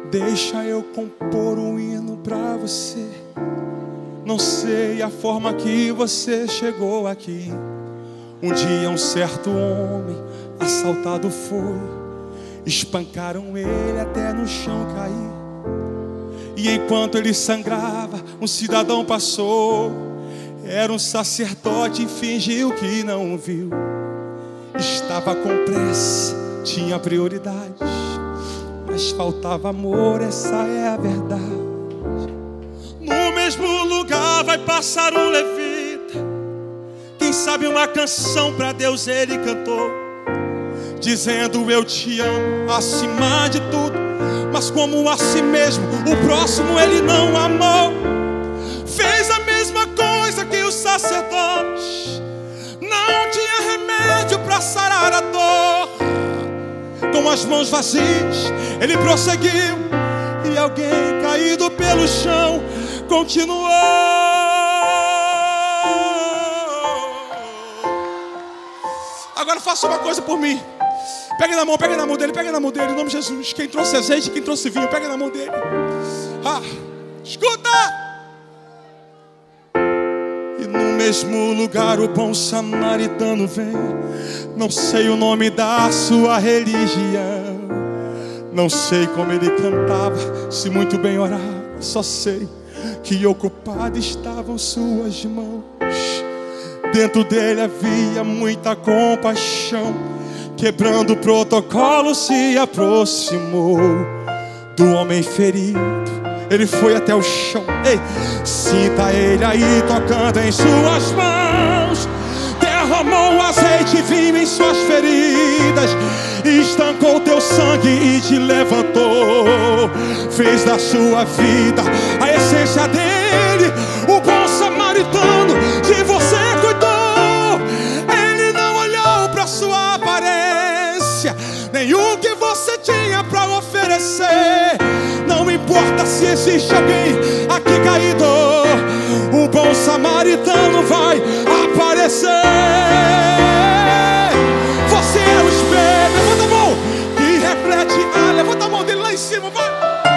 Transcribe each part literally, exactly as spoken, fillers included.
Deixa eu compor um hino pra você. Não sei a forma que você chegou aqui. Um dia um certo homem assaltado foi. Espancaram ele até no chão cair. E enquanto ele sangrava, um cidadão passou. Era um sacerdote e fingiu que não viu. Estava com pressa, tinha prioridades, mas faltava amor, essa é a verdade. No mesmo lugar vai passar um levita. Quem sabe uma canção pra Deus ele cantou, dizendo eu te amo acima de tudo. Mas como a si mesmo, o próximo ele não amou. Fez a mesma coisa que o sacerdote. Não tinha remédio pra sarar a dor. Com as mãos vazias ele prosseguiu. E alguém caído pelo chão continuou. Agora faça uma coisa por mim. Pega na mão, pega na mão dele, pega na mão dele, em nome de Jesus. Quem trouxe azeite, quem trouxe vinho, pega na mão dele. Ah, escuta! E no mesmo lugar o bom samaritano vem. Não sei o nome da sua religião, não sei como ele cantava, se muito bem orava. Só sei que ocupadas estavam suas mãos. Dentro dele havia muita compaixão. Quebrando o protocolo se aproximou do homem ferido. Ele foi até o chão. Ei, sinta ele aí tocando em suas mãos. Derramou azeite e vinho em suas feridas. Estancou teu sangue e te levantou. Fez da sua vida a essência dele. O bom samaritano de você cuidou. Ele não olhou para sua aparência, nem o que você tinha para oferecer. Não importa se existe alguém aqui caído, o bom samaritano vai aparecer. Você é o espelho, levanta a mão, que reflete. Ah, levanta a mão dele lá em cima, vai.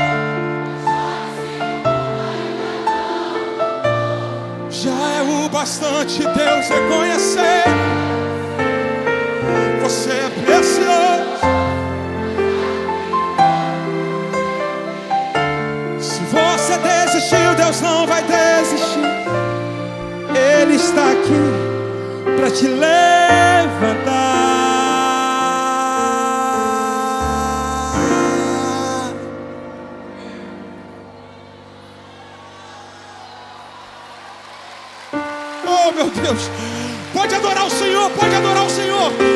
Já é o bastante Deus reconhecer. Você é precioso. Se você desistiu, Deus não vai desistir. Ele está aqui para te levantar. Oh, meu Deus. Pode adorar o Senhor, pode adorar o Senhor.